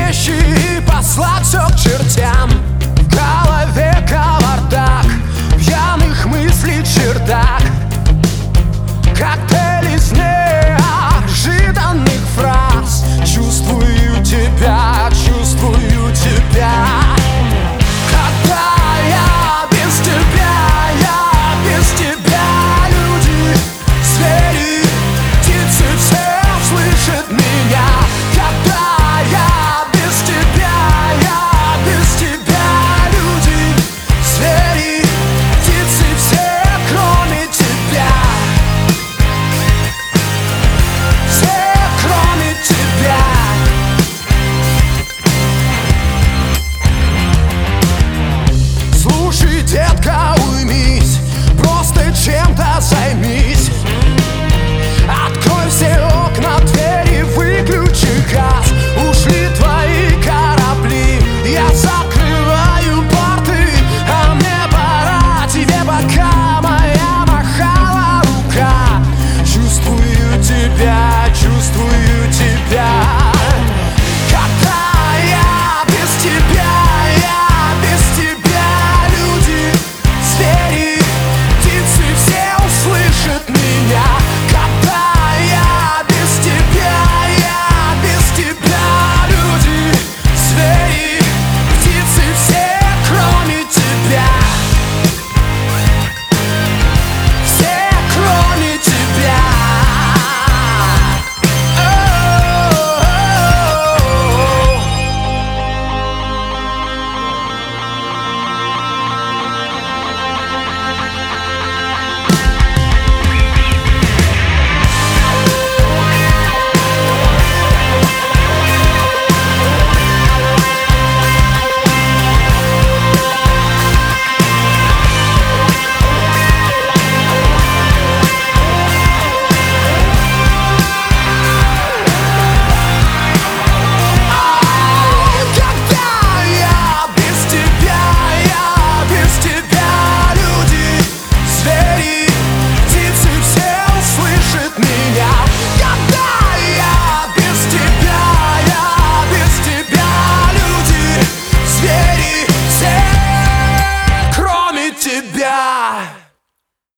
вещи и послать все к чертям. В голове кавардак, пьяных мыслей чердак, коктейль из неожиданных фраз. Чувствую тебя, чувствую тебя. Когда я без тебя, люди, звери, птицы все слышат меня. Когда я без тебя, люди, звери, птицы все, кроме тебя. Все, кроме тебя. Слушай, детка, уймись, просто чем-то займись. Открой все окна, двери, выключи газ. Ушли твои корабли, я закрываю порты, а мне пора. Тебе пока моя махала рука. Чувствую тебя, чувствую тебя. Когда я без тебя, люди, звери, птицы все услышат меня. Когда я без тебя, люди, звери, птицы все, кроме тебя. Все, кроме тебя. Тебя.